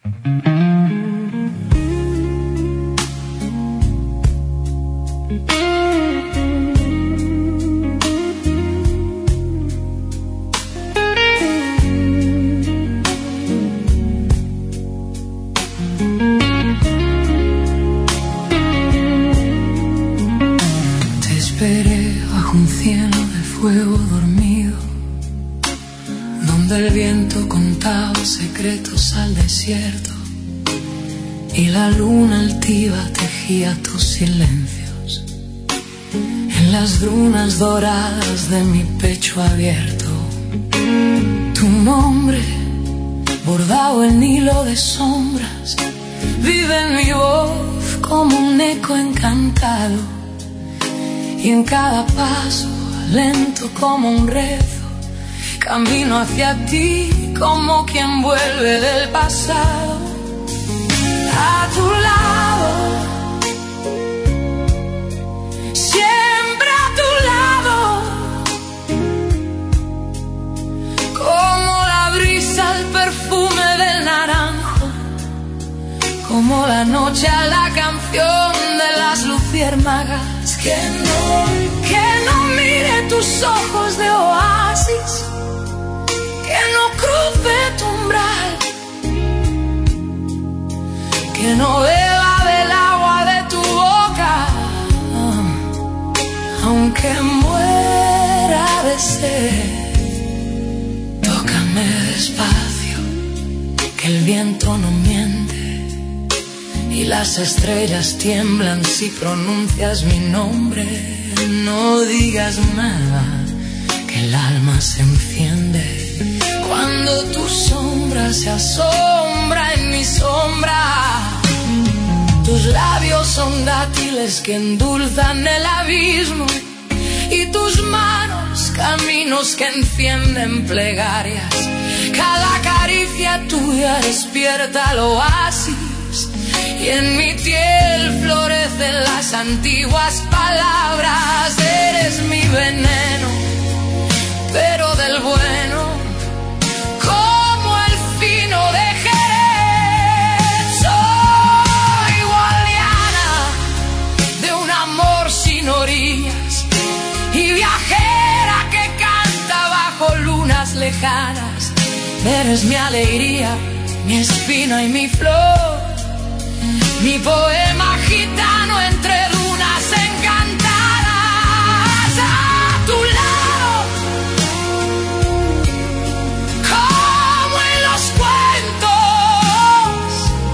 Un cielo de fuego dormido, donde el viento contaba secretos al desierto y la luna altiva tejía tus silencios en las brunas doradas de mi pecho abierto. Tu nombre, bordado en hilo de sombras, vive en mi voz como un eco encantado. Y en cada paso, lento como un rezo, camino hacia ti como quien vuelve del pasado. A tu lado, siempre a tu lado, como la brisa al perfume del naranjo, como la noche a la canción de las luciérnagas. Que no mire tus ojos de oasis, que no cruce tu umbral, que no beba del agua de tu boca, aunque muera de sed. Tócame despacio, que el viento no miente y las estrellas tiemblan si pronuncias mi nombre. No digas nada, que el alma se enciende cuando tu sombra se asombra en mi sombra. Tus labios son dátiles que endulzan el abismo y tus manos caminos que encienden plegarias. Cada caricia tuya despierta el oasis y en mi piel florecen las antiguas palabras. Eres mi veneno, pero del bueno, como el fino de Jerez. Soy guardiana de un amor sin orillas y viajera que canta bajo lunas lejanas. Eres mi alegría, mi espina y mi flor, mi poema gitano entre lunas encantadas. A tu lado, como en los cuentos,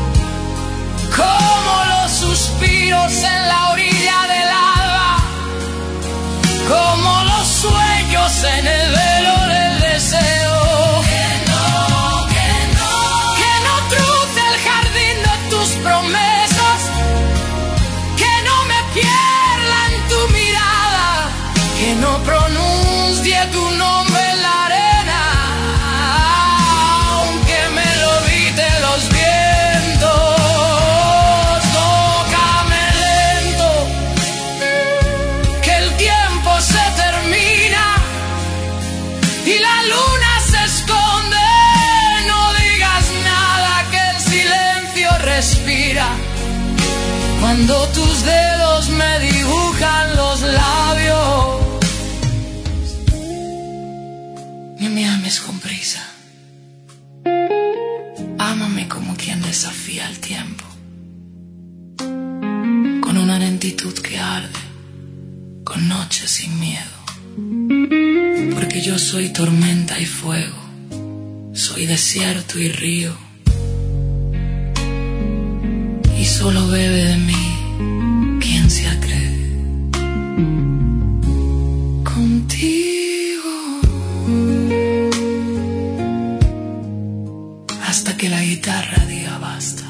como los suspiros en la orilla del alba, como los sueños en el velo del deseo. Que no cruce el jardín de tus promesas, que no pronuncie tu nombre en la arena, aunque me lo griten los vientos. Tócame lento, que el tiempo se termina y la luna se esconde. No digas nada, que el silencio respira cuando tus dedos me dibujan los labios. No me ames con prisa, ámame como quien desafía el tiempo, con una lentitud que arde, con noches sin miedo, porque yo soy tormenta y fuego, soy desierto y río, y solo bebe de mí quien se atreve. Contigo, hasta que la guitarra diga basta.